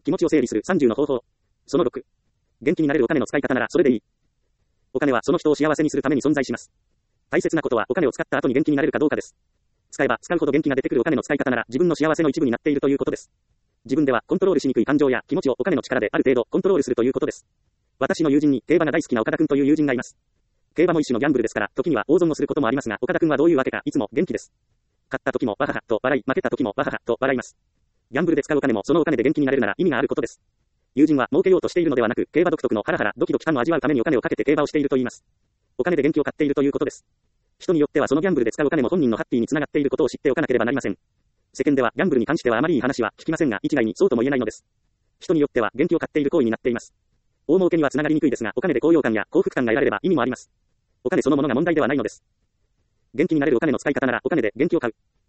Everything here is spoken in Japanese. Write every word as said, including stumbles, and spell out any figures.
気持ちを整理するさんじゅうの方法。そのろく。元気になれるお金の使い方ならそれでいい。お金はその人を幸せにするために存在します。大切なことはお金を使った後に元気になれるかどうかです。使えば使うほど元気が出てくるお金の使い方なら自分の幸せの一部になっているということです。自分ではコントロールしにくい感情や気持ちをお金の力である程度コントロールするということです。私の友人に競馬が大好きな岡田くんという友人がいます。競馬も一種のギャンブルですから、時には大損をすることもありますが、岡田くんはどういうわけかいつも元気です。勝った時もわははと笑い、負けた時もわははと笑います。ギャンブルで使うお金もそのお金で元気になれるなら意味があることです。友人は儲けようとしているのではなく、競馬独特のハラハラドキドキ感を味わうためにお金をかけて競馬をしていると言います。お金で元気を買っているということです。人によってはそのギャンブルで使うお金も本人のハッピーにつながっていることを知っておかなければなりません。世間ではギャンブルに関してはあまりいい話は聞きませんが、一概にそうとも言えないのです。人によっては元気を買っている行為になっています。大儲けにはつながりにくいですが、お金で高揚感や幸福感が得られれば意味もあります。お金そのものが問題ではないのです。元気になれるお金の使い方ならお金で元気を買う。